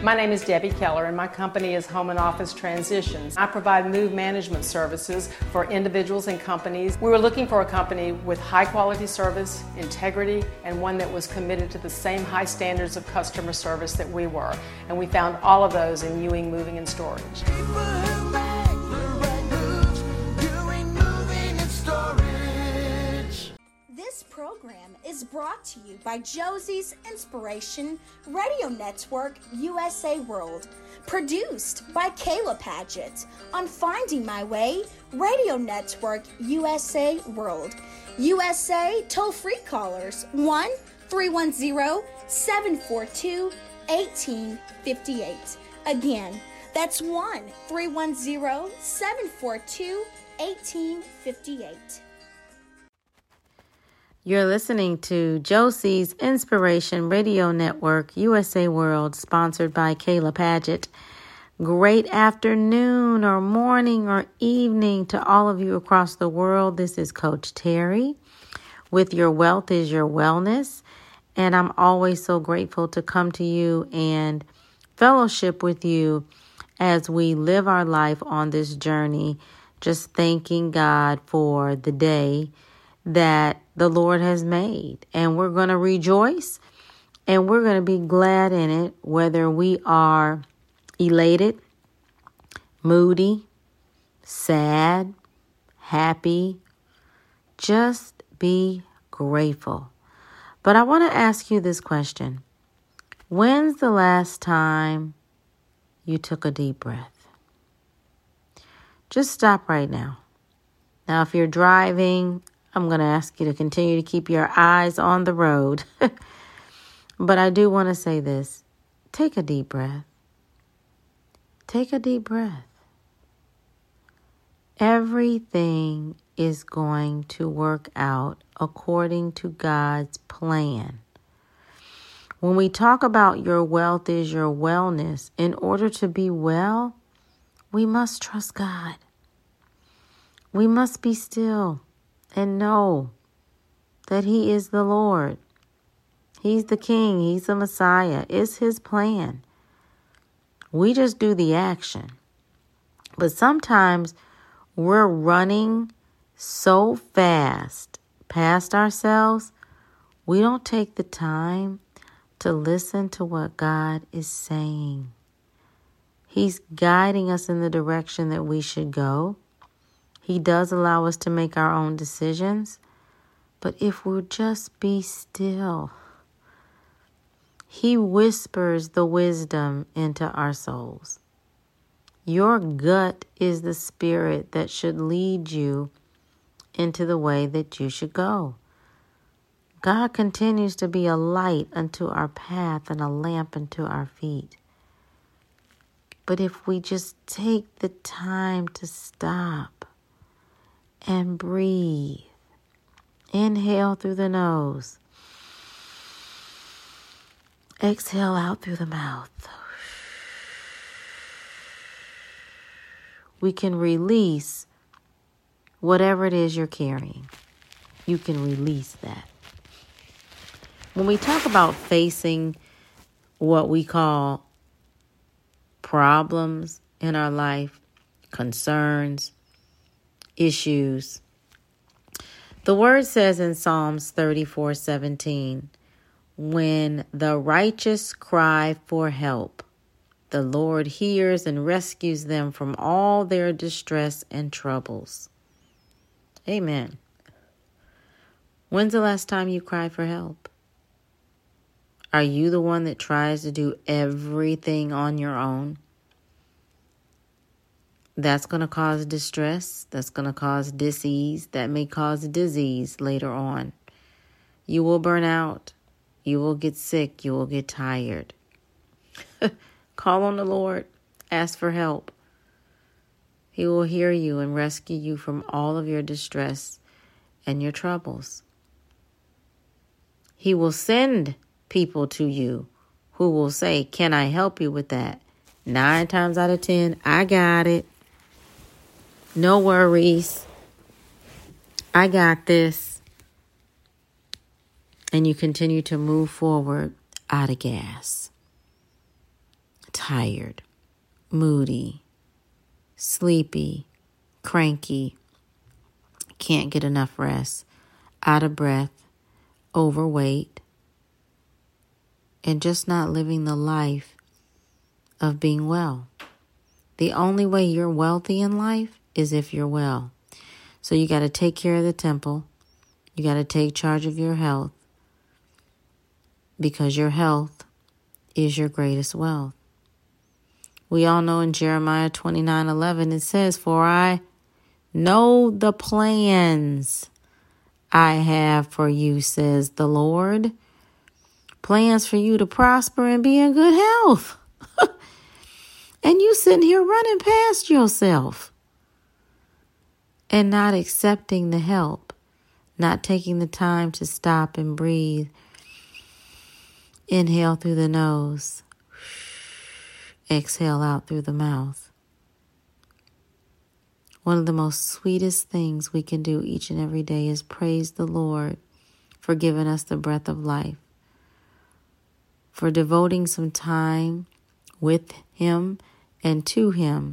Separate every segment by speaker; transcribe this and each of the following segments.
Speaker 1: My name is Debbie Keller, and my company is Home and Office Transitions. I provide move management services for individuals and companies. We were looking for a company with high quality service, integrity, and one that was committed to the same high standards of customer service that we were. And we found all of those in Ewing Moving and Storage.
Speaker 2: This program is brought to you by Josie's Inspiration Radio Network USA World, produced by Kayla Paget on Finding My Way Radio Network USA World. USA toll-free callers 1-310-742-1858. Again, that's 1-310-742-1858.
Speaker 3: You're listening to Josie's Inspiration Radio Network, USA World, sponsored by Kayla Paget. Great afternoon or morning or evening to all of you across the world. This is Coach Terry with Your Wealth is Your Wellness. And I'm always so grateful to come to you and fellowship with you as we live our life on this journey, just thanking God for the day that the Lord has made. And we're going to rejoice and we're going to be glad in it, whether we are elated, moody, sad, happy. Just be grateful. But I want to ask you this question. When's the last time you took a deep breath? Just stop right now. Now, if you're driving, I'm going to ask you to continue to keep your eyes on the road. But I do want to say this. Take a deep breath. Take a deep breath. Everything is going to work out according to God's plan. When we talk about your wealth is your wellness, in order to be well, we must trust God. We must be still and know that He is the Lord. He's the King. He's the Messiah. It's His plan. We just do the action. But sometimes we're running so fast past ourselves, we don't take the time to listen to what God is saying. He's guiding us in the direction that we should go. He does allow us to make our own decisions. But if we'll just be still, He whispers the wisdom into our souls. Your gut is the spirit that should lead you into the way that you should go. God continues to be a light unto our path and a lamp unto our feet. But if we just take the time to stop and breathe, inhale through the nose, exhale out through the mouth, we can release whatever it is you're carrying. You can release that. When we talk about facing what we call problems in our life, concerns, issues, the word says in Psalms 34:17, when the righteous cry for help, the Lord hears and rescues them from all their distress and troubles. Amen. When's the last time you cried for help? Are you the one that tries to do everything on your own? That's going to cause distress. That's going to cause dis-ease. That may cause disease later on. You will burn out. You will get sick. You will get tired. Call on the Lord. Ask for help. He will hear you and rescue you from all of your distress and your troubles. He will send people to you who will say, can I help you with that? 9 times out of 10, I got it. No worries. I got this. And you continue to move forward out of gas. tired, moody, sleepy, cranky, can't get enough rest, out of breath, overweight, and just not living the life of being well. The only way you're wealthy in life is if you're well. So you got to take care of the temple. You got to take charge of your health, because your health is your greatest wealth. We all know in Jeremiah 29:11 it says, "For I know the plans I have for you, says the Lord. Plans for you to prosper and be in good health." And you sitting here running past yourself and not accepting the help, not taking the time to stop and breathe. Inhale through the nose. Exhale out through the mouth. One of the most sweetest things we can do each and every day is praise the Lord for giving us the breath of life, for devoting some time with Him and to Him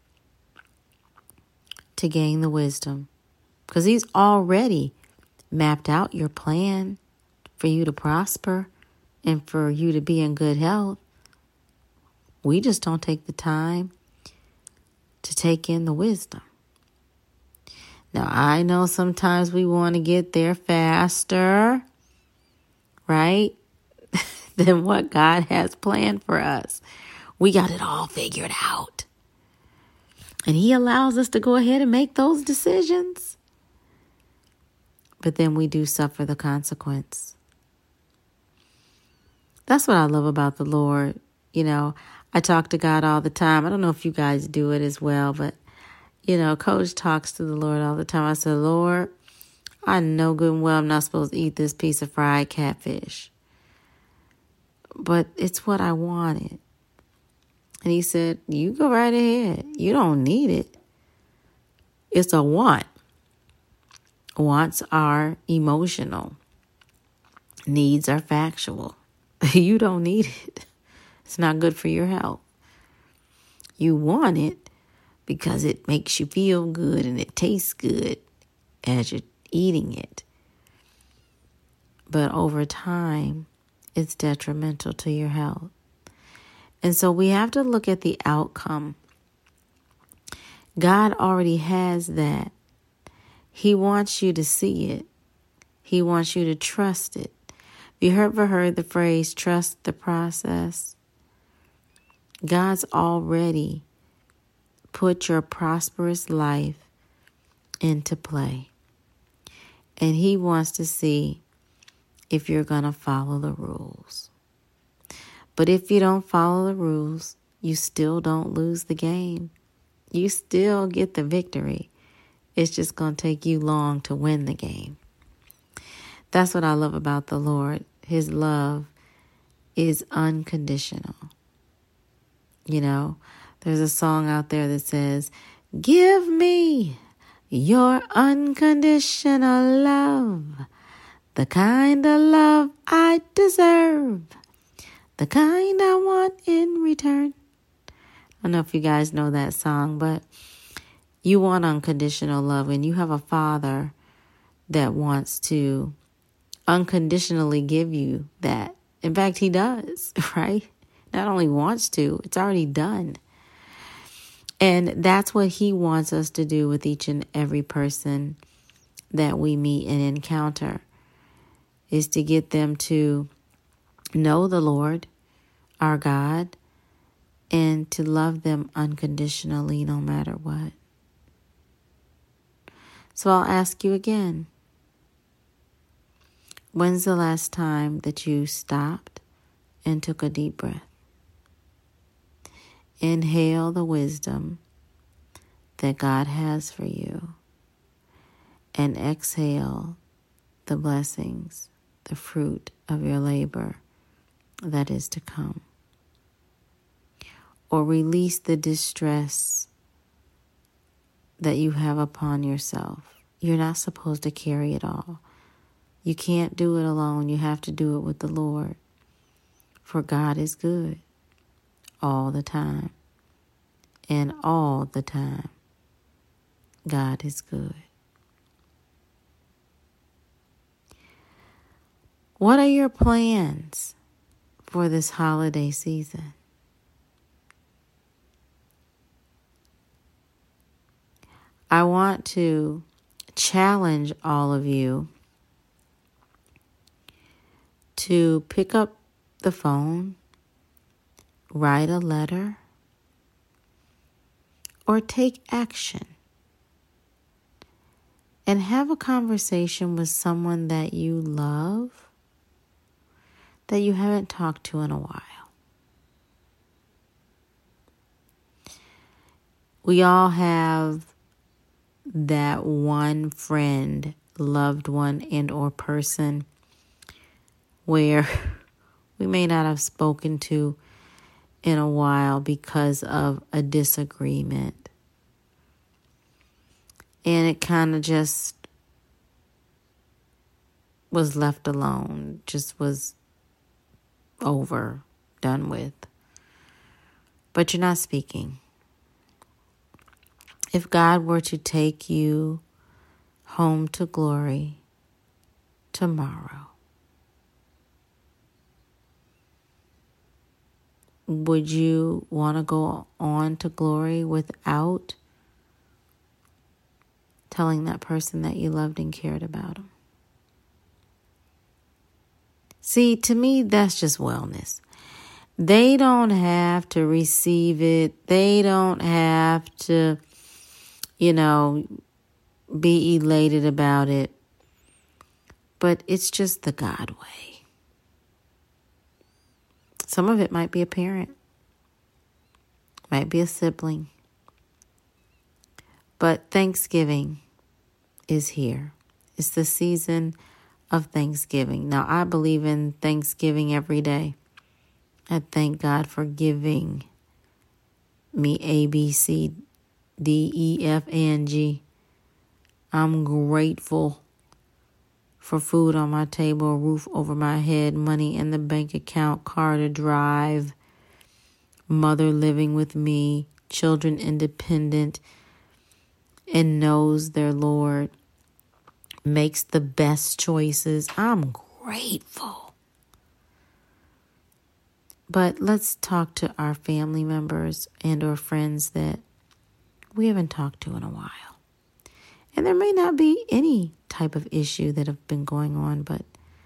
Speaker 3: to gain the wisdom. Because He's already mapped out your plan for you to prosper and for you to be in good health. We just don't take the time to take in the wisdom. Now, I know sometimes we want to get there faster, right, than what God has planned for us. We got it all figured out. And He allows us to go ahead and make those decisions. But then we do suffer the consequence. That's what I love about the Lord. You know, I talk to God all the time. I don't know if you guys do it as well, but, you know, Coach talks to the Lord all the time. I said, "Lord, I know good and well I'm not supposed to eat this piece of fried catfish, but it's what I wanted." And He said, "You go right ahead. You don't need it. It's a want. Wants are emotional. Needs are factual. You don't need it. It's not good for your health. You want it because it makes you feel good and it tastes good as you're eating it. But over time, it's detrimental to your health." And so we have to look at the outcome. God already has that. He wants you to see it. He wants you to trust it. You ever heard the phrase, trust the process? God's already put your prosperous life into play. And He wants to see if you're going to follow the rules. But if you don't follow the rules, you still don't lose the game. You still get the victory. It's just going to take you long to win the game. That's what I love about the Lord. His love is unconditional. You know, there's a song out there that says, "Give me your unconditional love, the kind of love I deserve, the kind I want in return." I don't know if you guys know that song, but you want unconditional love, and you have a Father that wants to unconditionally give you that. In fact, He does, right? Not only wants to, it's already done. And that's what He wants us to do with each and every person that we meet and encounter, is to get them to know the Lord, our God, and to love them unconditionally no matter what. So I'll ask you again. When's the last time that you stopped and took a deep breath? Inhale the wisdom that God has for you, and exhale the blessings, the fruit of your labor that is to come. Or release the distress that you have upon yourself. You're not supposed to carry it all. You can't do it alone. You have to do it with the Lord. For God is good all the time. And all the time, God is good. What are your plans for this holiday season? I want to challenge all of you to pick up the phone, write a letter, or take action and have a conversation with someone that you love, that you haven't talked to in a while. We all have that one friend, loved one, and or person where we may not have spoken to in a while because of a disagreement. And it kind of just was left alone, just was over, done with. But you're not speaking. If God were to take you home to glory tomorrow, would you want to go on to glory without telling that person that you loved and cared about them? See, to me, that's just wellness. They don't have to receive it. They don't have to, be elated about it. But it's just the God way. Some of it might be a parent, might be a sibling. But Thanksgiving is here. It's the season of Thanksgiving. Now, I believe in Thanksgiving every day. I thank God for giving me A, B, C, D, E, F, and G. I'm grateful for food on my table, a roof over my head, money in the bank account, car to drive, mother living with me, children independent, and knows their Lord, makes the best choices. I'm grateful. But let's talk to our family members and or friends that we haven't talked to in a while. And there may not be any type of issue that have been going on, but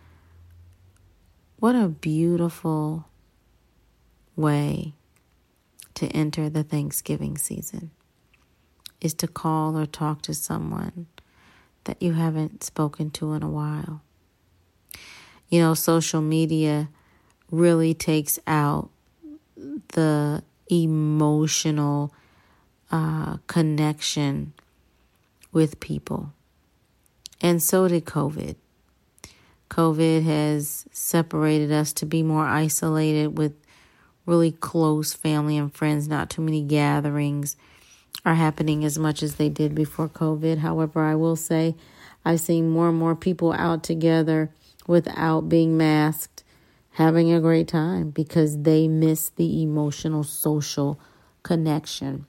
Speaker 3: what a beautiful way to enter the Thanksgiving season is to call or talk to someone that you haven't spoken to in a while. Social media really takes out the emotional connection with people. And so did COVID. COVID has separated us to be more isolated with really close family and friends. Not too many gatherings are happening as much as they did before COVID. However, I will say I've seen more and more people out together without being masked, having a great time because they miss the emotional, social connection.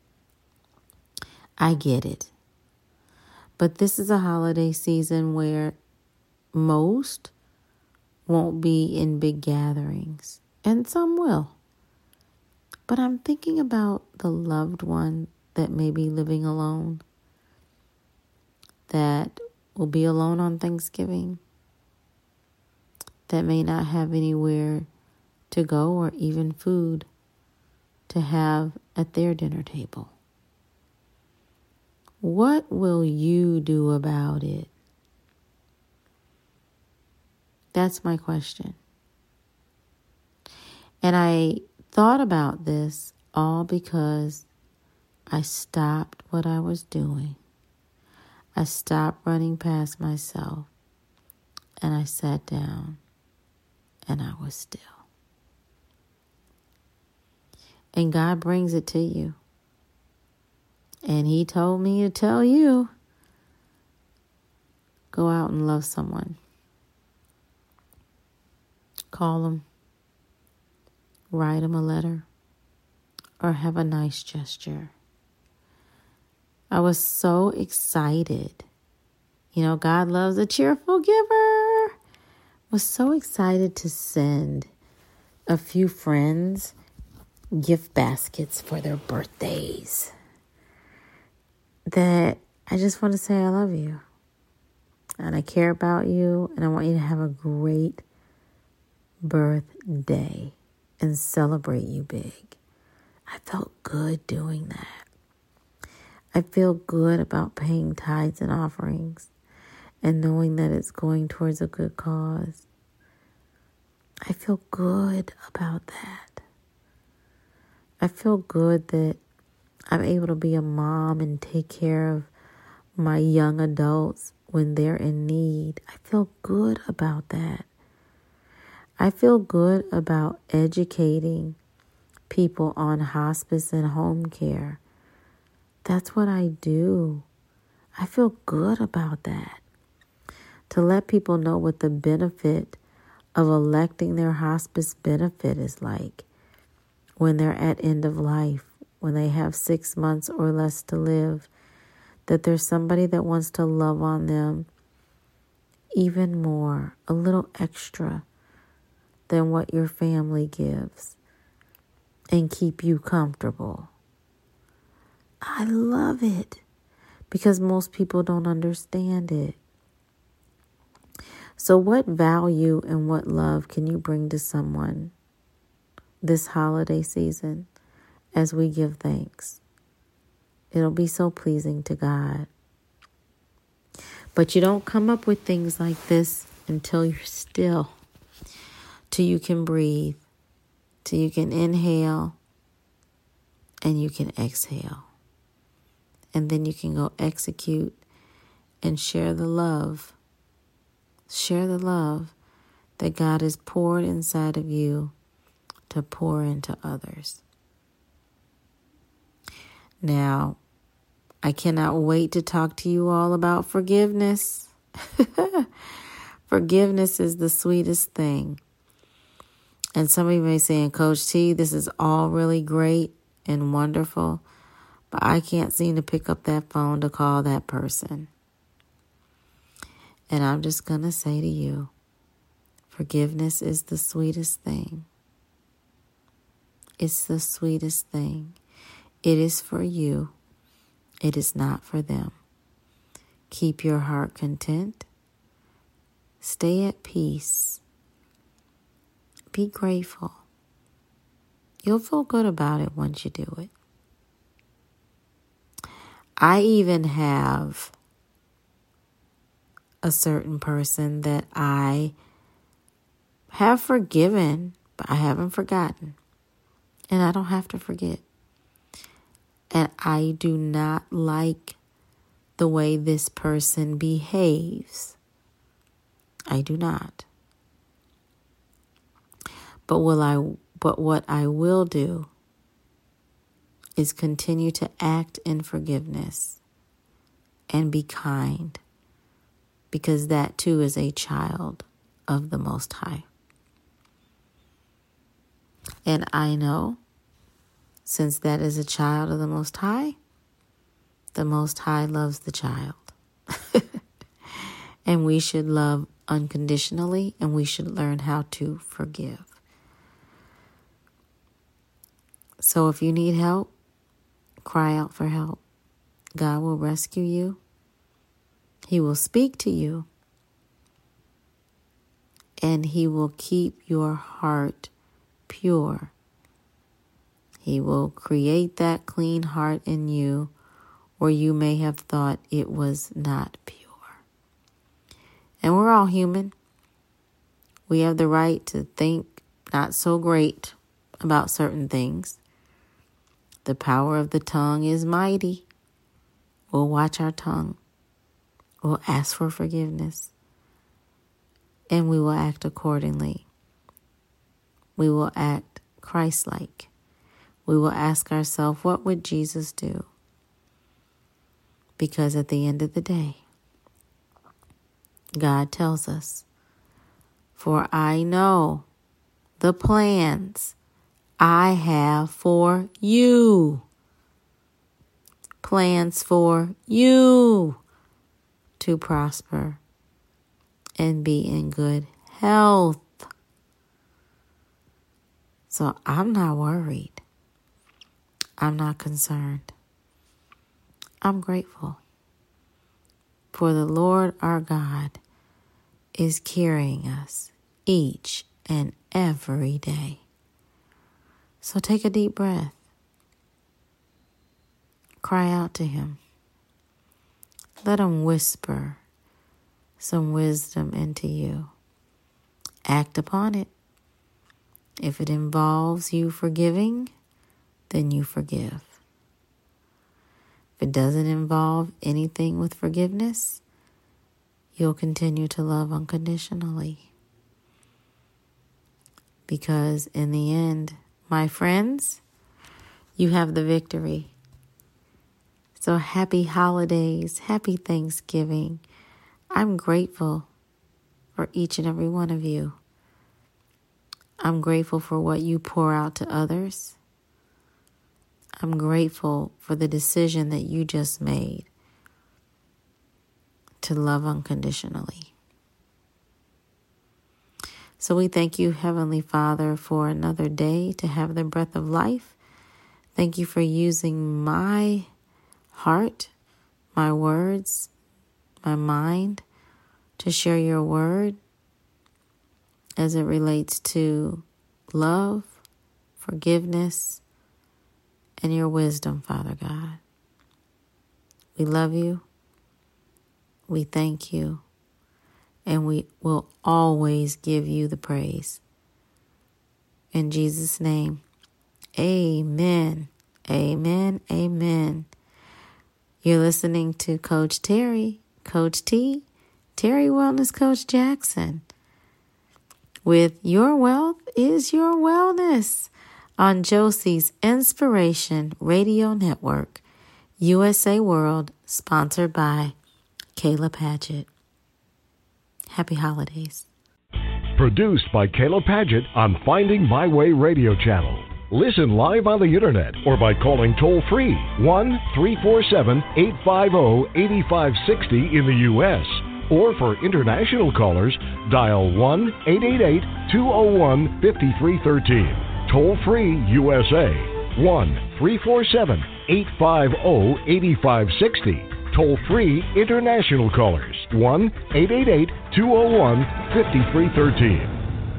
Speaker 3: I get it. But this is a holiday season where most won't be in big gatherings, and some will. But I'm thinking about the loved one that may be living alone, that will be alone on Thanksgiving, that may not have anywhere to go or even food to have at their dinner table. What will you do about it? That's my question. And I thought about this all because I stopped what I was doing. I stopped running past myself and I sat down and I was still. And God brings it to you. And He told me to tell you, go out and love someone. Call them. Write them a letter. or have a nice gesture. I was so excited. God loves a cheerful giver. Was so excited to send a few friends gift baskets for their birthdays that I just want to say I love you. And I care about you. And I want you to have a great birthday and celebrate you big. I felt good doing that. I feel good about paying tithes and offerings and knowing that it's going towards a good cause. I feel good about that. I feel good that I'm able to be a mom and take care of my young adults when they're in need. I feel good about that. I feel good about educating people on hospice and home care. That's what I do. I feel good about that. To let people know what the benefit of electing their hospice benefit is like when they're at end of life, when they have 6 months or less to live, that there's somebody that wants to love on them even more, a little extra than what your family gives, and keep you comfortable. I love it because most people don't understand it. So what value and what love can you bring to someone this holiday season as we give thanks? It'll be so pleasing to God. But you don't come up with things like this until you're still, till you can breathe, till you can inhale and you can exhale. And then you can go execute and share the love. Share the love that God has poured inside of you to pour into others. Now, I cannot wait to talk to you all about forgiveness. Forgiveness is the sweetest thing. And some of you may say, Coach T, this is all really great and wonderful, but I can't seem to pick up that phone to call that person. And I'm just going to say to you, forgiveness is the sweetest thing. It's the sweetest thing. It is for you. It is not for them. Keep your heart content. Stay at peace. Be grateful. You'll feel good about it once you do it. I even have a certain person that I have forgiven, but I haven't forgotten. And I don't have to forget. And I do not like the way this person behaves. I do not. But what I will do is continue to act in forgiveness and be kind, because that too is a child of the Most High. And I know, since that is a child of the Most High loves the child. And we should love unconditionally, and we should learn how to forgive. So if you need help, cry out for help. God will rescue you. He will speak to you. And He will keep your heart pure. He will create that clean heart in you, or you may have thought it was not pure. And we're all human. We have the right to think not so great about certain things. The power of the tongue is mighty. We'll watch our tongue. We'll ask for forgiveness. And we will act accordingly. We will act Christ-like. We will ask ourselves, what would Jesus do? Because at the end of the day, God tells us, for I know the plans I have for you. Plans for you to prosper and be in good health. So I'm not worried. I'm not concerned. I'm grateful. For the Lord our God is carrying us each and every day. So take a deep breath. Cry out to Him. Let Him whisper some wisdom into you. Act upon it. If it involves you forgiving, then you forgive. If it doesn't involve anything with forgiveness, you'll continue to love unconditionally. Because in the end, my friends, you have the victory. So happy holidays, happy Thanksgiving. I'm grateful for each and every one of you. I'm grateful for what you pour out to others. I'm grateful for the decision that you just made to love unconditionally. So we thank you, Heavenly Father, for another day to have the breath of life. Thank you for using my heart, my words, my mind to share your word as it relates to love, forgiveness, and your wisdom, Father God. We love you. We thank you. And we will always give you the praise. In Jesus' name, amen. Amen. Amen. You're listening to Coach Terry, Coach T, Terry Wellness Coach Jackson, with Your Wealth is Your Wellness on Josie's Inspiration Radio Network, USA World, sponsored by Kayla Padgett. Happy holidays.
Speaker 4: Produced by Kayla Padgett on Finding My Way Radio Channel. Listen live on the internet or by calling toll-free 1-347-850-8560 in the U.S. Or for international callers, dial 1-888-201-5313. Toll-free USA, 1-347-850-8560. Toll-free international callers, 1-888-201-5313.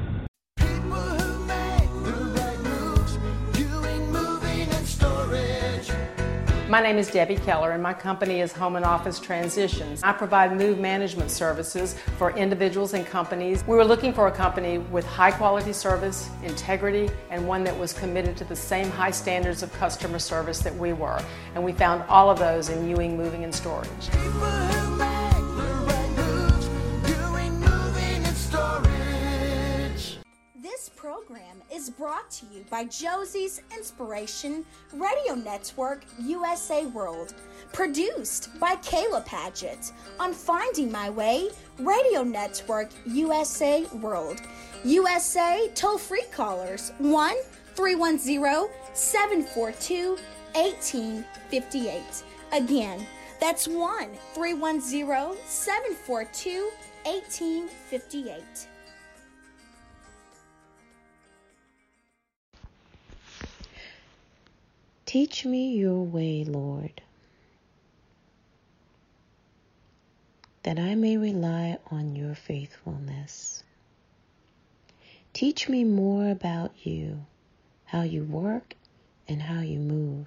Speaker 1: My name is Debbie Keller, and my company is Home and Office Transitions. I provide move management services for individuals and companies. We were looking for a company with high quality service, integrity, and one that was committed to the same high standards of customer service that we were. And we found all of those in Ewing Moving and Storage.
Speaker 2: This program is brought to you by Josie's Inspiration Radio Network USA World, produced by Kayla Padgett on Finding My Way Radio Network USA World. USA toll-free callers 1-310-742-1858. Again, that's 1-310-742-1858.
Speaker 3: Teach me your way, Lord, that I may rely on your faithfulness. Teach me more about you, how you work and how you move,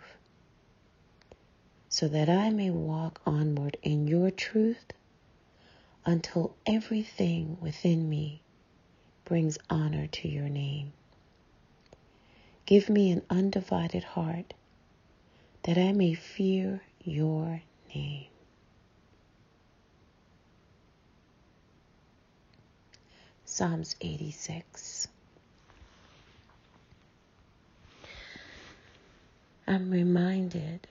Speaker 3: so that I may walk onward in your truth until everything within me brings honor to your name. Give me an undivided heart, that I may fear your name. Psalms 86. I'm reminded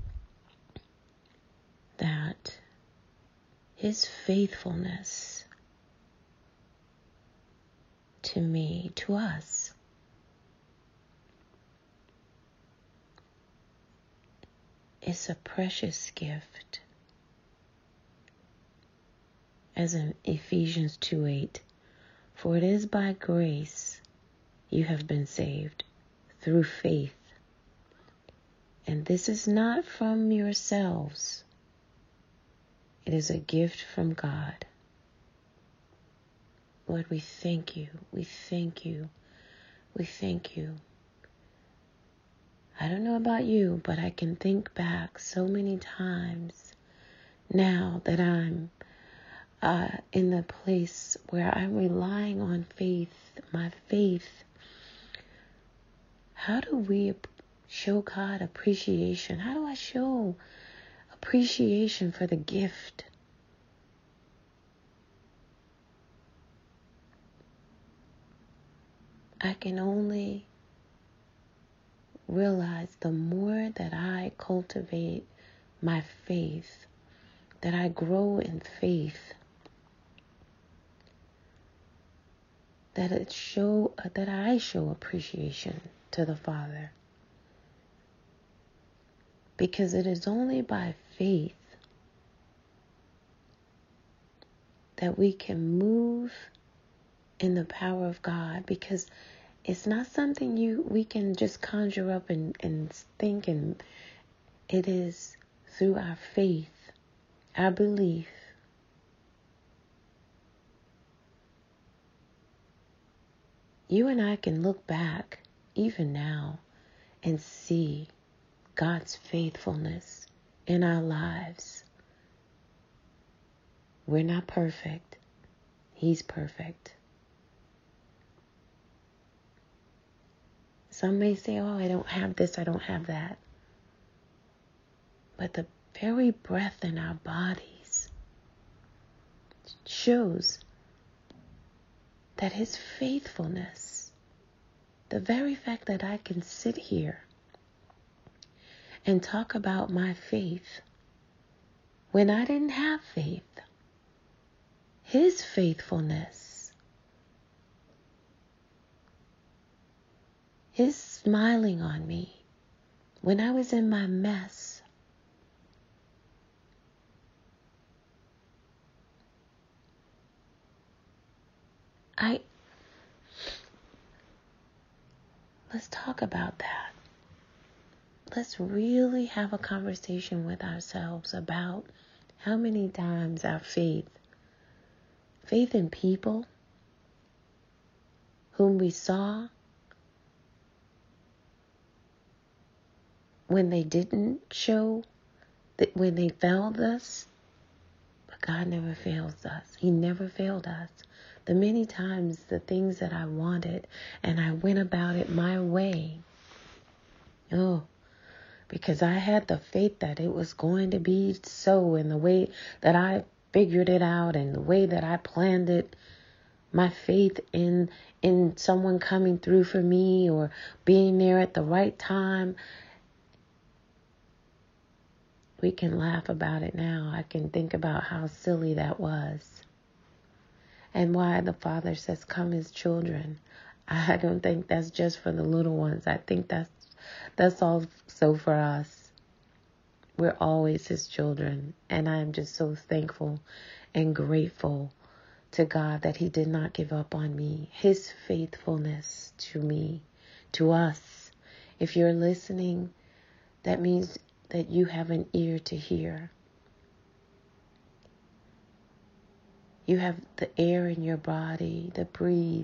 Speaker 3: that His faithfulness to me, to us, It's a precious gift. As in Ephesians 2:8, for it is by grace you have been saved through faith. And this is not from yourselves. It is a gift from God. Lord, we thank you. We thank you. We thank you. I don't know about you, but I can think back so many times now that I'm in the place where I'm relying on faith, my faith. How do we show God appreciation? How do I show appreciation for the gift? I can only realize the more that I cultivate my faith, that I grow in faith, that I show appreciation to the Father. Because it is only by faith that we can move in the power of God, because it's not something we can just conjure up and think, and it is through our faith, our belief. You and I can look back even now and see God's faithfulness in our lives. We're not perfect. He's perfect. Some may say, oh, I don't have this, I don't have that. But the very breath in our bodies shows that His faithfulness, the very fact that I can sit here and talk about my faith when I didn't have faith, His faithfulness, His smiling on me when I was in my mess. Let's talk about that. Let's really have a conversation with ourselves about how many times our faith in people whom we saw when they didn't show, that when they failed us, but God never fails us. He never failed us. The many times the things that I wanted and I went about it my way. Because I had the faith that it was going to be so, in the way that I figured it out and the way that I planned it. My faith in someone coming through for me or being there at the right time. We can laugh about it now. I can think about how silly that was. And why the Father says, come as children. I don't think that's just for the little ones. I think that's also for us. We're always His children. And I'm just so thankful and grateful to God that He did not give up on me. His faithfulness to me, to us. If you're listening, that means that you have an ear to hear. You have the air in your body to breathe.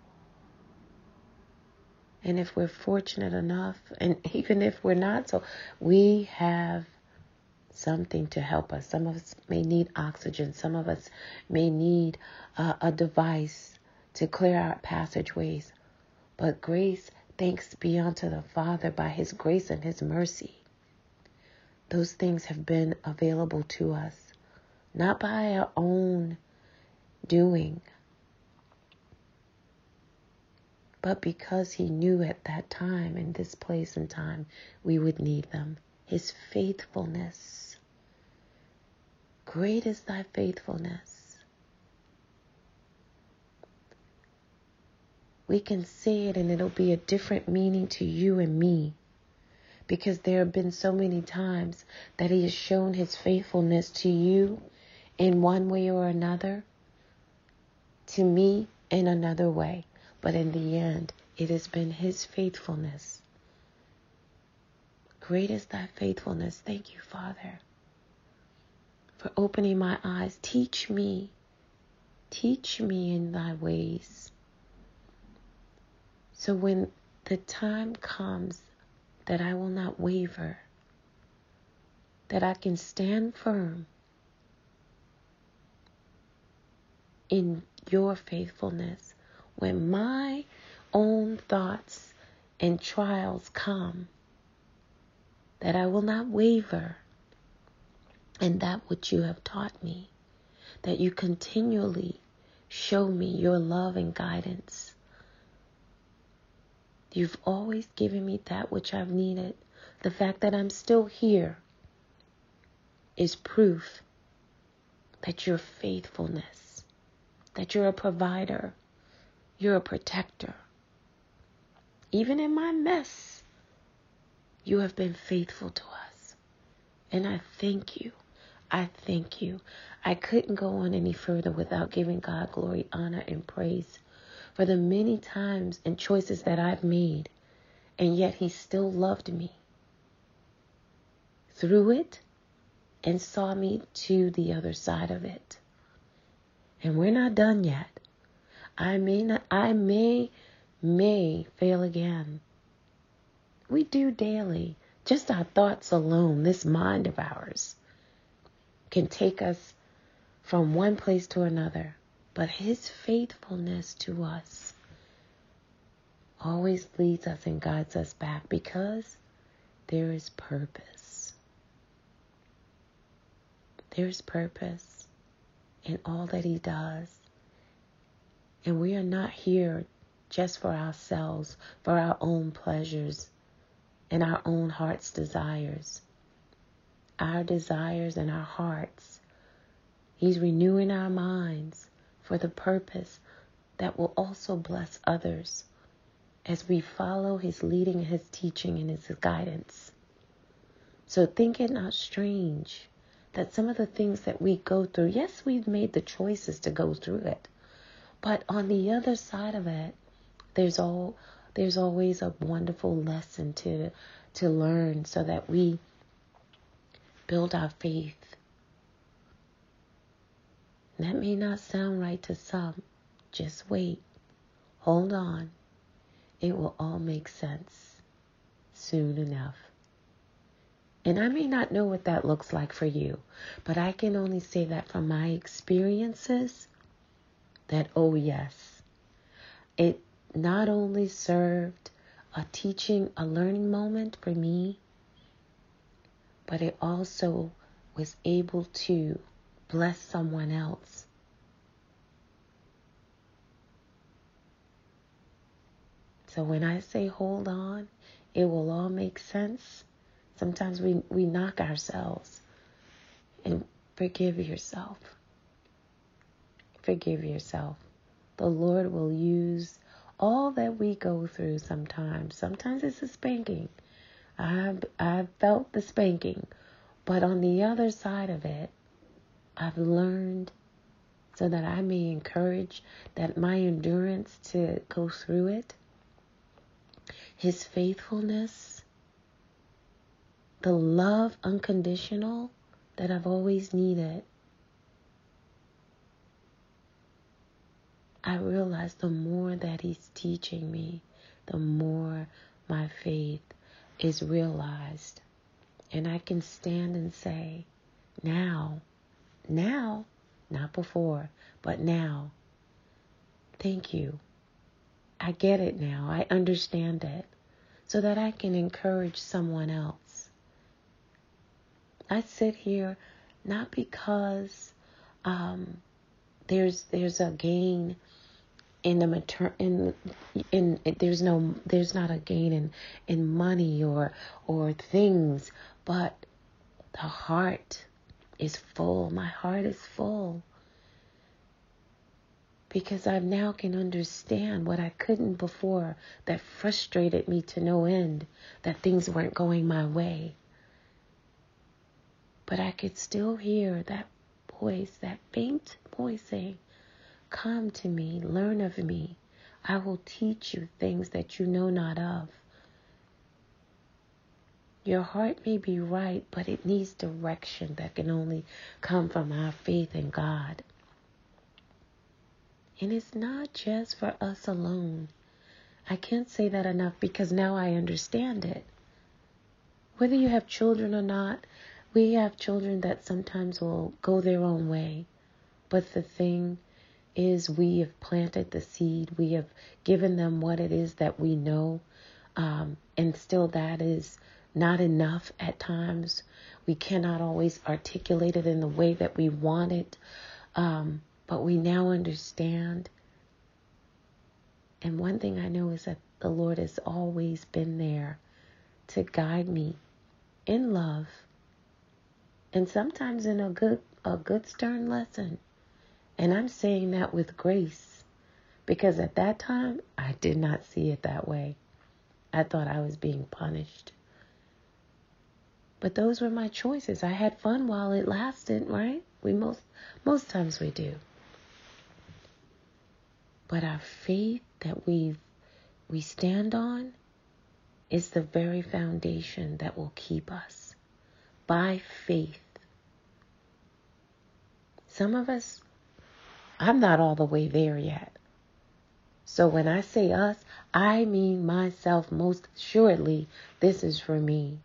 Speaker 3: And if we're fortunate enough, and even if we're not, so we have something to help us. Some of us may need oxygen. Some of us may need a device to clear our passageways. But grace, thanks be unto the Father by His grace and His mercy. Those things have been available to us, not by our own doing, but because He knew at that time, in this place and time, we would need them. His faithfulness. Great is thy faithfulness. We can say it and it'll be a different meaning to you and me, because there have been so many times that he has shown his faithfulness to you in one way or another, to me in another way. But in the end, it has been his faithfulness. Great is thy faithfulness. Thank you, Father, for opening my eyes. Teach me in thy ways. So when the time comes that I will not waver, that I can stand firm in your faithfulness, when my own thoughts and trials come, that I will not waver in that which you have taught me, that you continually show me your love and guidance. You've always given me that which I've needed. The fact that I'm still here is proof that your faithfulness, that you're a provider, you're a protector. Even in my mess, you have been faithful to us. And I thank you. I thank you. I couldn't go on any further without giving God glory, honor, and praise for the many times and choices that I've made, and yet he still loved me through it and saw me to the other side of it. And we're not done yet. I may fail again. We do daily. Just our thoughts alone, this mind of ours, can take us from one place to another. But his faithfulness to us always leads us and guides us back, because there is purpose. There's purpose in all that he does. And we are not here just for ourselves, for our own pleasures and our own heart's desires. Our desires and our hearts, he's renewing our minds for the purpose that will also bless others as we follow his leading, his teaching, and his guidance. So think it not strange that some of the things that we go through, yes, we've made the choices to go through it, but on the other side of it, there's always a wonderful lesson to learn, so that we build our faith. That may not sound right to some. Just wait. Hold on. It will all make sense soon enough. And I may not know what that looks like for you, but I can only say that from my experiences, that, oh yes, it not only served a teaching, a learning moment for me, but it also was able to bless someone else. So when I say hold on, it will all make sense. Sometimes we knock ourselves. And forgive yourself. Forgive yourself. The Lord will use all that we go through sometimes. Sometimes it's a spanking. I've felt the spanking. But on the other side of it, I've learned so that I may encourage that my endurance to go through it, his faithfulness, the love unconditional that I've always needed. I realize the more that he's teaching me, the more my faith is realized. And I can stand and say, now, not before, but now, thank you. I get it now. I understand it, so that I can encourage someone else. I sit here not because there's a gain in the there's not a gain in money or things, but the heart is full. My heart is full. because I now can understand what I couldn't before, that frustrated me to no end, that things weren't going my way. But I could still hear that voice, that faint voice saying, "Come to me, learn of me. I will teach you things that you know not of." Your heart may be right, but it needs direction that can only come from our faith in God. And it's not just for us alone. I can't say that enough because now I understand it. Whether you have children or not, we have children that sometimes will go their own way. But the thing is, we have planted the seed. We have given them what it is that we know. And still that is not enough at times. We cannot always articulate it in the way that we want it. But we now understand. And one thing I know is that the Lord has always been there to guide me in love. And sometimes in a good stern lesson. And I'm saying that with grace. Because at that time, I did not see it that way. I thought I was being punished. But those were my choices. I had fun while it lasted, right? Most times we do. But our faith that we stand on is the very foundation that will keep us. By faith. Some of us, I'm not all the way there yet. So when I say us, I mean myself most assuredly. This is for me.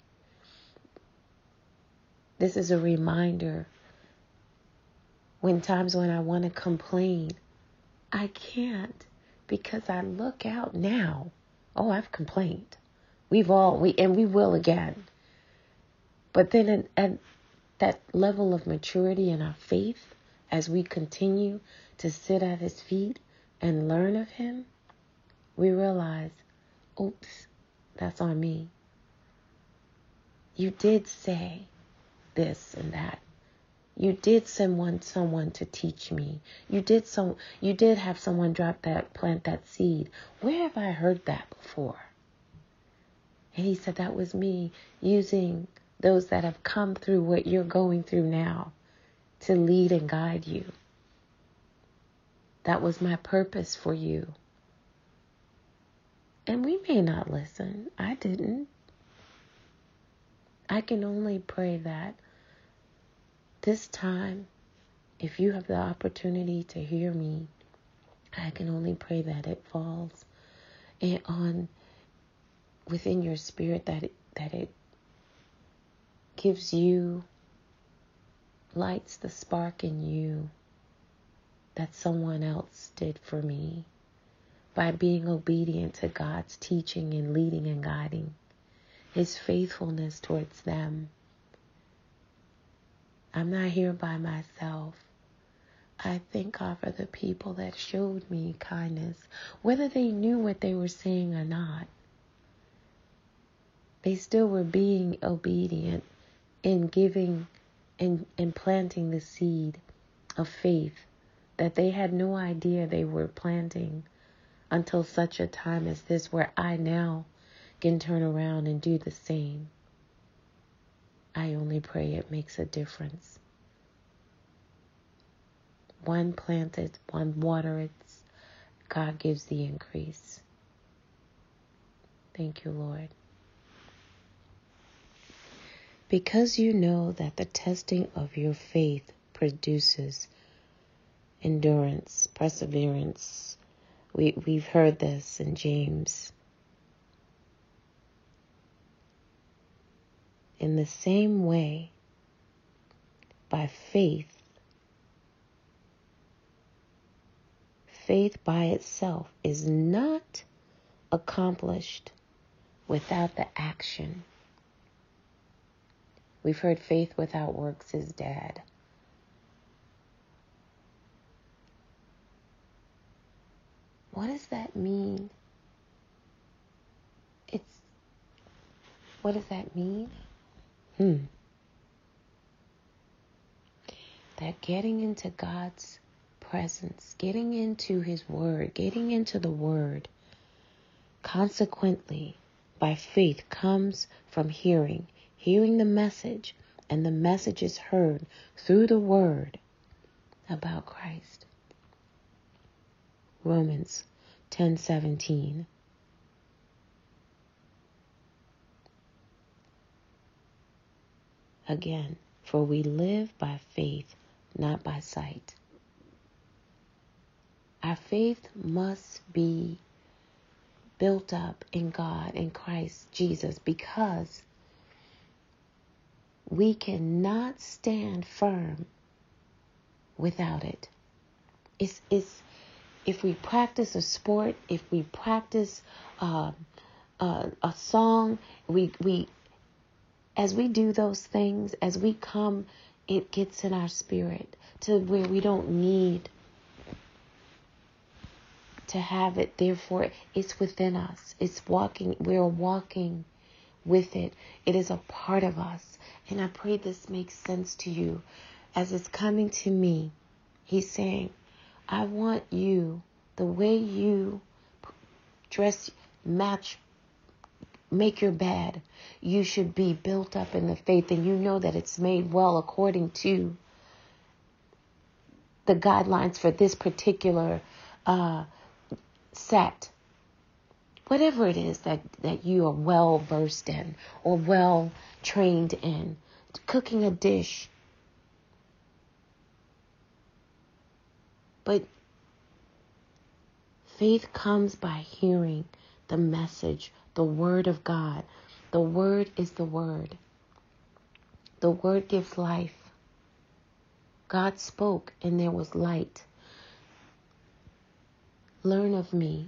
Speaker 3: This is a reminder. When times when I want to complain, I can't, because I look out now. Oh, I've complained. We will again. But then at that level of maturity in our faith, as we continue to sit at His feet and learn of Him, we realize, oops, that's on me. You did say this and that. You did send someone to teach me. You did have someone plant that seed. Where have I heard that before? And He said that was me using those that have come through what you're going through now to lead and guide you. That was my purpose for you. And we may not listen. I didn't. I can only pray that this time, if you have the opportunity to hear me, I can only pray that it falls on within your spirit, that it gives you, lights the spark in you that someone else did for me by being obedient to God's teaching and leading and guiding, His faithfulness towards them. I'm not here by myself. I thank God for the people that showed me kindness, whether they knew what they were saying or not. They still were being obedient in giving and planting the seed of faith that they had no idea they were planting until such a time as this, where I now can turn around and do the same. I only pray it makes a difference. One planted, one watered, God gives the increase. Thank you, Lord. Because you know that the testing of your faith produces endurance, perseverance. We've heard this in James. In the same way, by faith by itself is not accomplished without the action. We've heard faith without works is dead. What does that mean? What does that mean? That getting into God's presence, getting into His Word, getting into the Word. Consequently, by faith comes from hearing the message, and the message is heard through the Word about Christ. Romans 10:17. Again, for we live by faith, not by sight. Our faith must be built up in God, in Christ Jesus, because we cannot stand firm without it. It's if we practice a sport, if we practice a song, we as we do those things, as we come, it gets in our spirit to where we don't need to have it. Therefore, it's within us. We're walking with it. It is a part of us. And I pray this makes sense to you as it's coming to me. He's saying, I want you, the way you dress, match, make your bed, you should be built up in the faith, and you know that it's made well according to the guidelines for this particular set. Whatever it is that you are well versed in or well trained in, cooking a dish. But faith comes by hearing the message, the Word of God. The Word is the Word. The Word gives life. God spoke and there was light. Learn of me.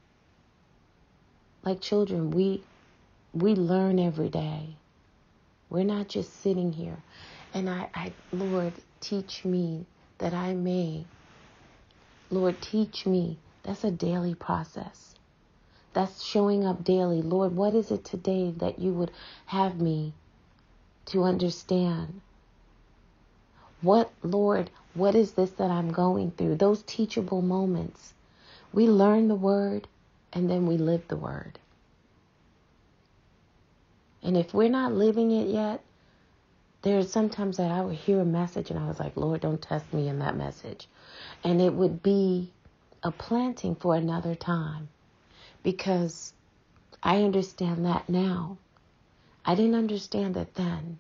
Speaker 3: Like children, we learn every day. We're not just sitting here. And I Lord, teach me that I may. Lord, teach me. That's a daily process. That's showing up daily. Lord, what is it today that you would have me to understand? Lord, what is this that I'm going through? Those teachable moments. We learn the Word and then we live the Word. And if we're not living it yet, there's sometimes that I would hear a message and I was like, Lord, don't test me in that message. And it would be a planting for another time, because I understand that now. I didn't understand it then.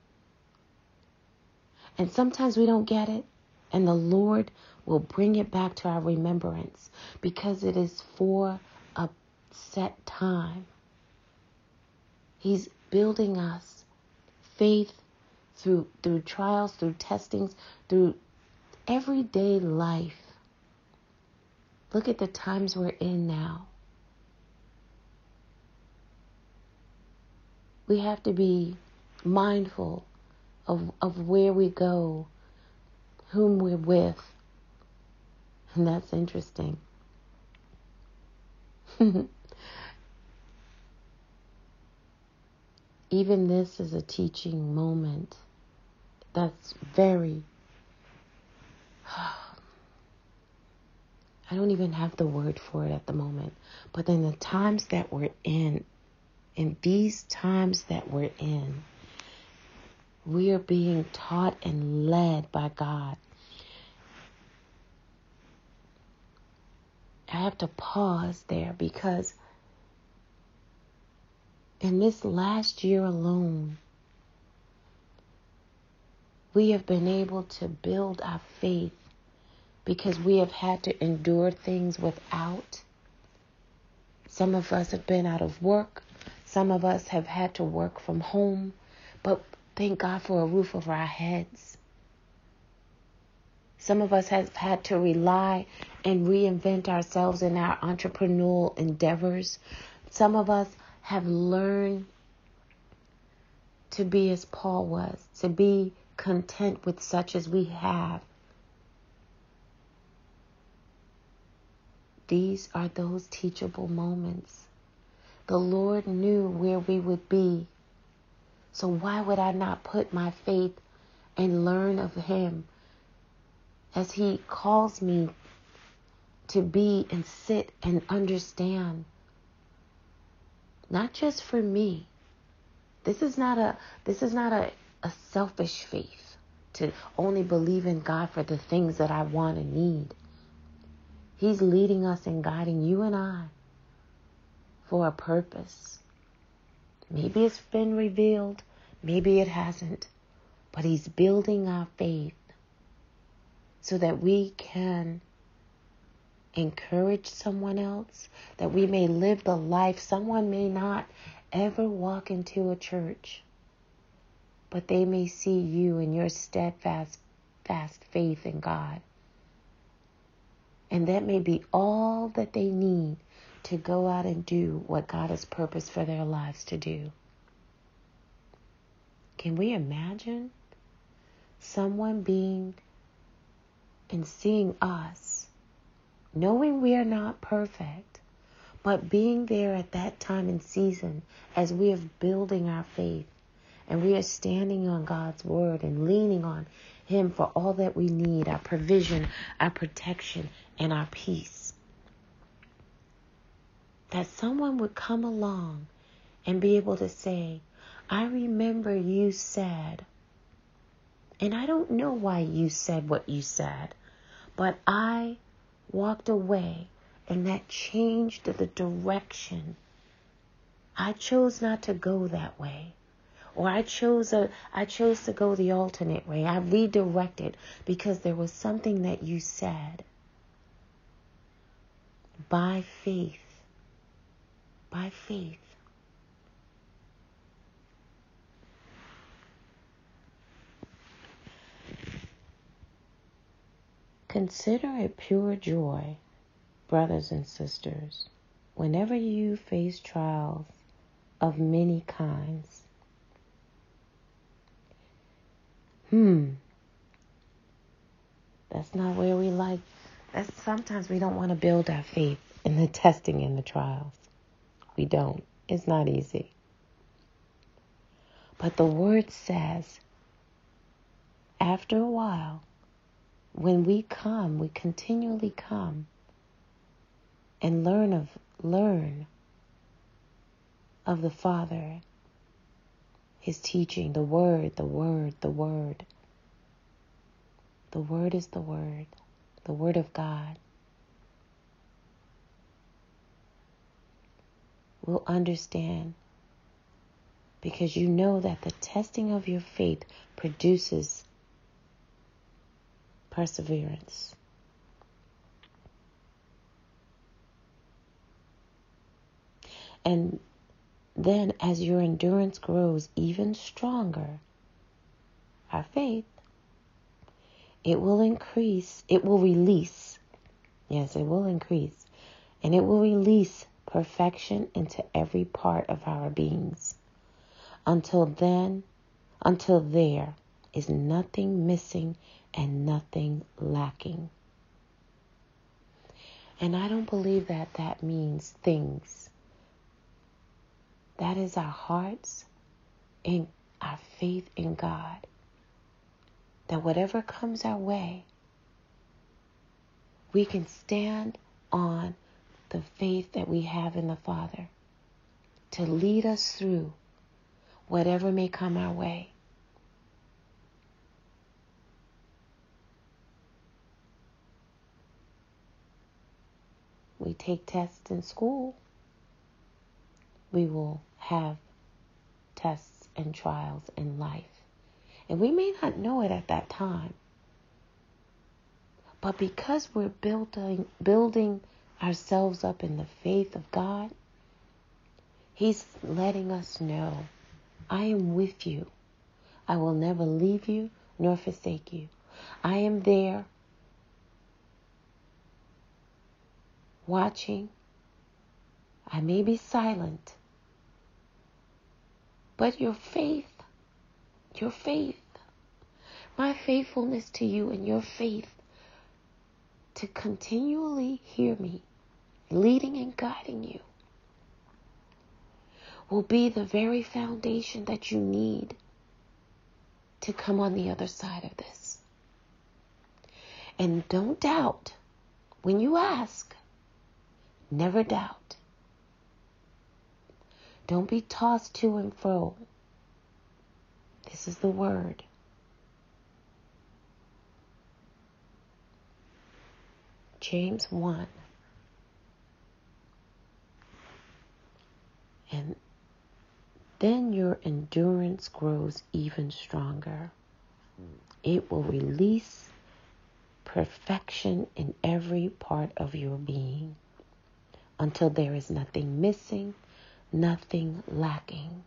Speaker 3: And sometimes we don't get it, and the Lord will bring it back to our remembrance, because it is for a set time. He's building us faith through trials, through testings, through everyday life. Look at the times we're in now. We have to be mindful of where we go, whom we're with. And that's interesting. Even this is a teaching moment. That's very... I don't even have the word for it at the moment. But in the times that we're in these times that we're in, we are being taught and led by God. I have to pause there, because in this last year alone, we have been able to build our faith, because we have had to endure things without. Some of us have been out of work. Some of us have had to work from home. But thank God for a roof over our heads. Some of us have had to rely and reinvent ourselves in our entrepreneurial endeavors. Some of us have learned to be as Paul was, to be content with such as we have. These are those teachable moments. The Lord knew where we would be. So why would I not put my faith and learn of Him as He calls me to be and sit and understand, not just for me. This is not a selfish faith to only believe in God for the things that I want and need. He's leading us and guiding you and I for a purpose. Maybe it's been revealed, maybe it hasn't, but He's building our faith so that we can encourage someone else, that we may live the life. Someone may not ever walk into a church, but they may see you and your steadfast faith in God. And that may be all that they need to go out and do what God has purposed for their lives to do. Can we imagine someone being and seeing us, knowing we are not perfect, but being there at that time and season as we are building our faith and we are standing on God's word and leaning on Him for all that we need, our provision, our protection, and our peace. That someone would come along and be able to say, I remember you said, and I don't know why you said what you said, but I walked away and that changed the direction. I chose not to go that way. Or I chose to go the alternate way. I redirected because there was something that you said. By faith. By faith. Consider it pure joy, brothers and sisters, whenever you face trials of many kinds. That's not where we like. Sometimes we don't want to build our faith in the testing and the trials. We don't. It's not easy. But the word says, after a while, when we continually come and learn of the Father, His teaching, the Word. The Word is the Word of God. We'll understand, because you know that the testing of your faith produces perseverance. And then as your endurance grows even stronger, our faith, it will increase, it will release. Yes, it will increase. And it will release perfection into every part of our beings. Until there is nothing missing and nothing lacking. And I don't believe that means things. That is our hearts and our faith in God. That whatever comes our way, we can stand on the faith that we have in the Father to lead us through whatever may come our way. We take tests in school. We will have tests and trials in life. And we may not know it at that time. But because we're building ourselves up in the faith of God, He's letting us know, I am with you. I will never leave you nor forsake you. I am there, watching. I may be silent, but your faith, my faithfulness to you and your faith to continually hear me, leading and guiding you, will be the very foundation that you need to come on the other side of this. And don't doubt. When you ask, never doubt. Don't be tossed to and fro. This is the word. James 1. And then your endurance grows even stronger. It will release perfection in every part of your being until there is nothing missing, nothing lacking.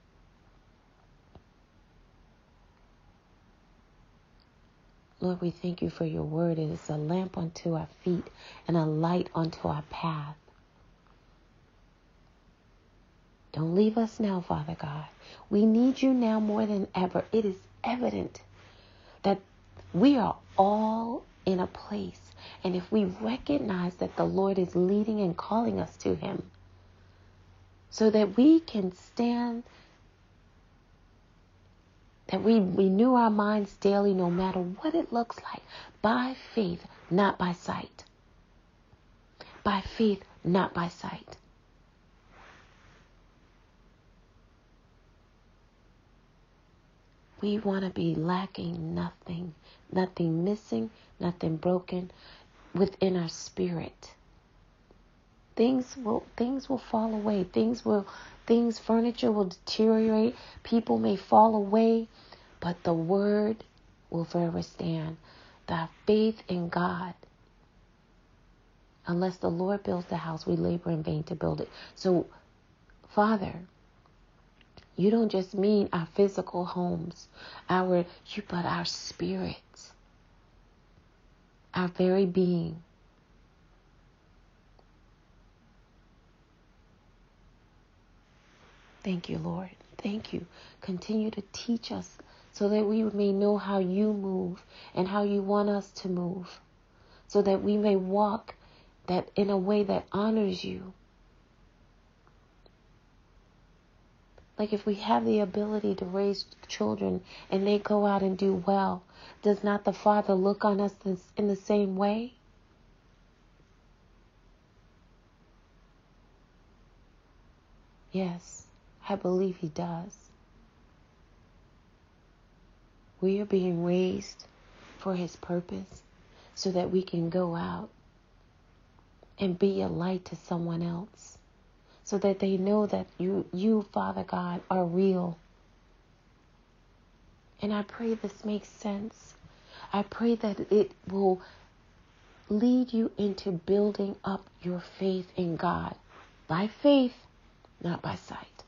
Speaker 3: Lord, we thank you for your word. It is a lamp unto our feet and a light unto our path. Don't leave us now, Father God. We need you now more than ever. It is evident that we are all in a place. And if we recognize that the Lord is leading and calling us to him, so that we can stand, that we renew our minds daily no matter what it looks like, by faith, not by sight. By faith, not by sight. We want to be lacking nothing, nothing missing, nothing broken within our spirit. Things will fall away. Furniture will deteriorate. People may fall away, but the word will forever stand. The faith in God. Unless the Lord builds the house, we labor in vain to build it. So, Father, you don't just mean our physical homes, but our spirits, our very being. Thank you, Lord. Thank you. Continue to teach us so that we may know how you move and how you want us to move, so that we may walk that in a way that honors you. Like if we have the ability to raise children and they go out and do well, does not the Father look on us in the same way? Yes, I believe he does. We are being raised for his purpose so that we can go out and be a light to someone else, so that they know that you, Father God, are real. And I pray this makes sense. I pray that it will lead you into building up your faith in God. By faith, not by sight.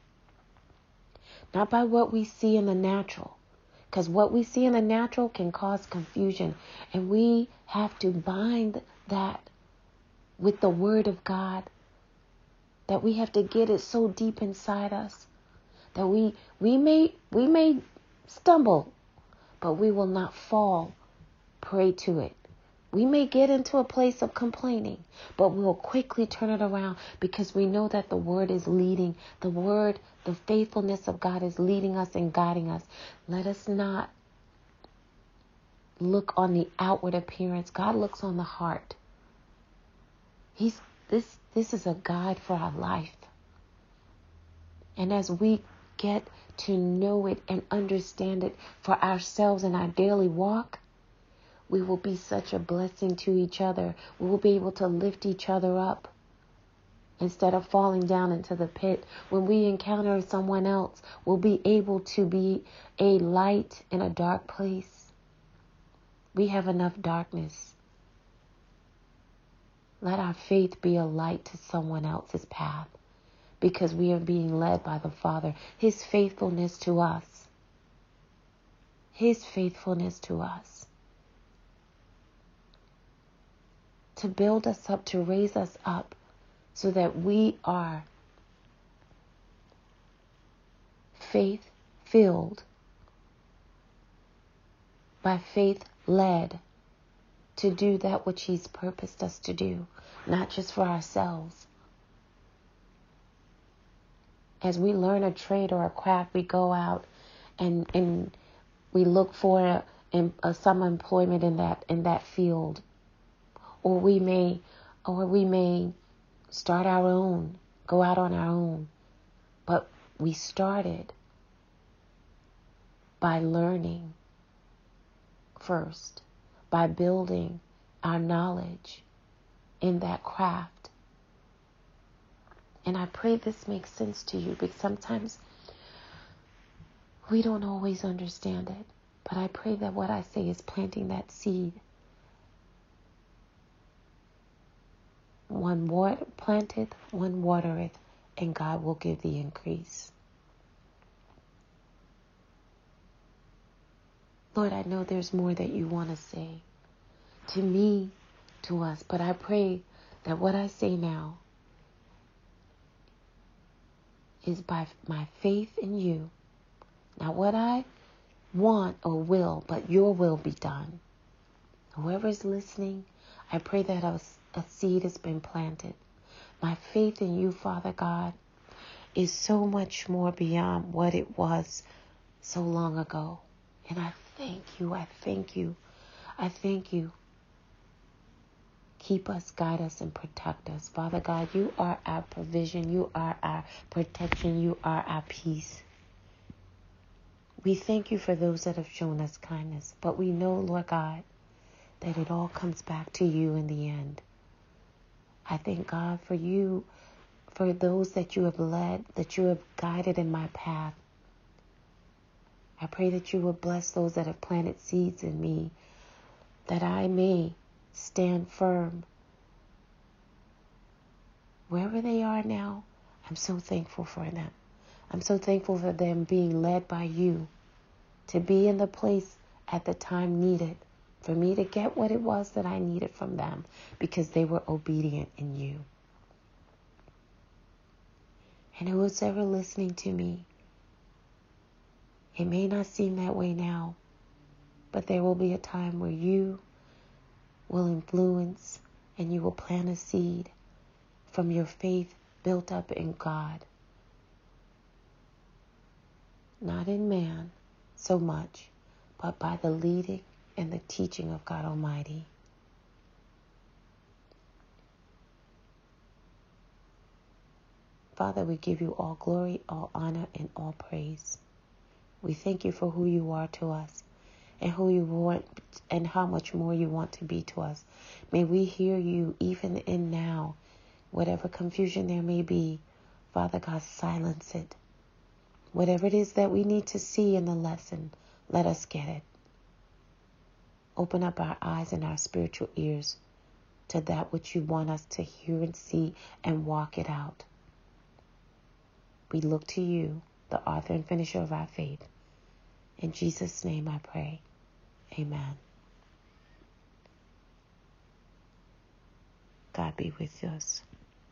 Speaker 3: Not by what we see in the natural. Because what we see in the natural can cause confusion. And we have to bind that with the word of God. That we have to get it so deep inside us that we may stumble, but we will not fall prey to it. We may get into a place of complaining, but we'll quickly turn it around because we know that the word is leading. The word, the faithfulness of God is leading us and guiding us. Let us not look on the outward appearance. God looks on the heart. This is a guide for our life. And as we get to know it and understand it for ourselves in our daily walk, we will be such a blessing to each other. We will be able to lift each other up instead of falling down into the pit. When we encounter someone else, we'll be able to be a light in a dark place. We have enough darkness. Let our faith be a light to someone else's path because we are being led by the Father. His faithfulness to us. His faithfulness to us. To build us up, to raise us up so that we are faith-filled, by faith-led, to do that which he's purposed us to do, not just for ourselves. As we learn a trade or a craft, we go out and we look for some employment in that field, or we may start our own, go out on our own. But we started by learning first, by building our knowledge in that craft. And I pray this makes sense to you, because sometimes we don't always understand it. But I pray that what I say is planting that seed. One planteth, one watereth, and God will give the increase. Lord, I know there's more that you want to say to me, to us, but I pray that what I say now is by my faith in you. Now what I want or will, but your will be done. Whoever is listening, I pray that a seed has been planted. My faith in you, Father God, is so much more beyond what it was so long ago. And I thank you. I thank you. I thank you. Keep us, guide us, and protect us. Father God, you are our provision. You are our protection. You are our peace. We thank you for those that have shown us kindness. But we know, Lord God, that it all comes back to you in the end. I thank God for you, for those that you have led, that you have guided in my path. I pray that you will bless those that have planted seeds in me, that I may stand firm. Wherever they are now, I'm so thankful for them. I'm so thankful for them being led by you to be in the place at the time needed for me to get what it was that I needed from them, because they were obedient in you. And who's ever listening to me, it may not seem that way now, but there will be a time where you will influence and you will plant a seed from your faith built up in God. Not in man so much, but by the leading and the teaching of God Almighty. Father, we give you all glory, all honor, and all praise. We thank you for who you are to us and who you want and how much more you want to be to us. May we hear you even in now. Whatever confusion there may be, Father God, silence it. Whatever it is that we need to see in the lesson, let us get it. Open up our eyes and our spiritual ears to that which you want us to hear and see and walk it out. We look to you, the author and finisher of our faith. In Jesus' name I pray. Amen. God be with us.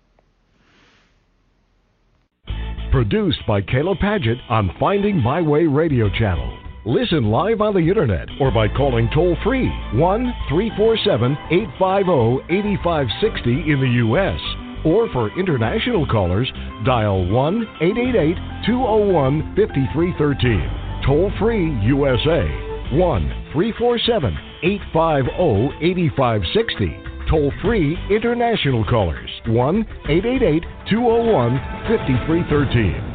Speaker 4: Produced by Kayla Paget on Finding My Way radio channel. Listen live on the internet or by calling toll-free 1-347-850-8560 in the U.S. Or for international callers, dial 1-888-201-5313. Toll-free USA, 1-347-850-8560. Toll-free international callers, 1-888-201-5313.